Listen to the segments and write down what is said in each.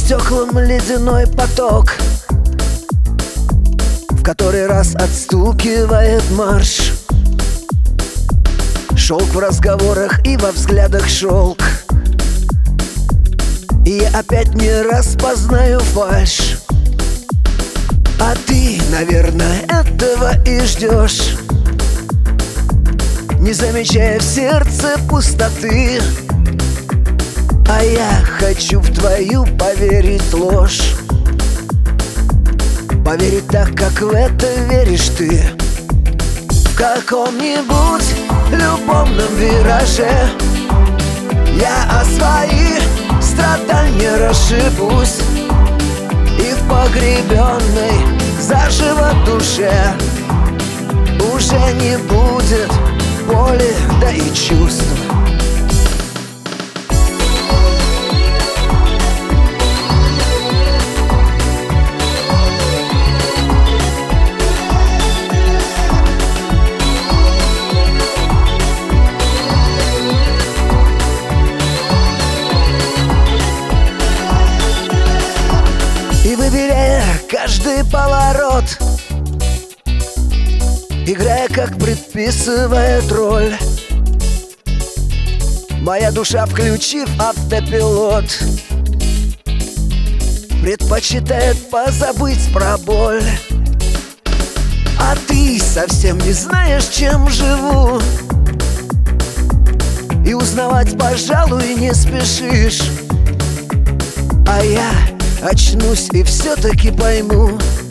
стеклам ледяной поток, в который раз отстукивает марш. Шелк в разговорах и во взглядах шелк, и я опять не распознаю фальшь. А ты, наверное, этого и ждешь, не замечая в сердце пустоты. А я хочу в твою поверить ложь, поверить так, как в это веришь ты. В каком-нибудь любовном вираже я о свои страдания расшибусь, и в погребенной заживо душе уже не будет боли, да и чувств. И выбирая каждый поворот, играя, как предписывает роль, моя душа, включив автопилот, предпочитает позабыть про боль. А ты совсем не знаешь, чем живу, и узнавать, пожалуй, не спешишь. А я очнусь и все-таки пойму,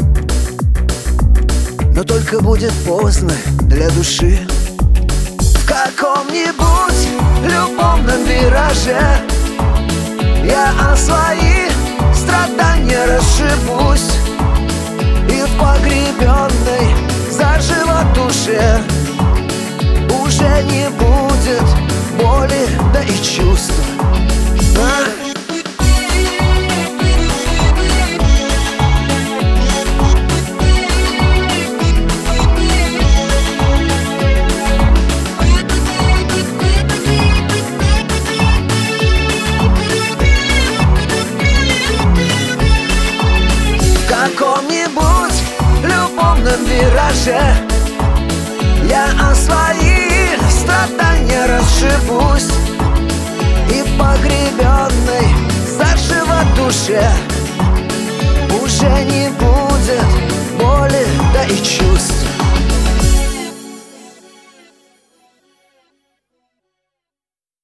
но только будет поздно для души. В каком-нибудь любовном вираже я о свои страдания расшибусь, и в погребенной заживо душе уже не будет боли, да и чувств. В каком-нибудь любовном вираже я о свои страдания расшибусь, и в погребенной заживо душе уже не будет боли, да и чувств.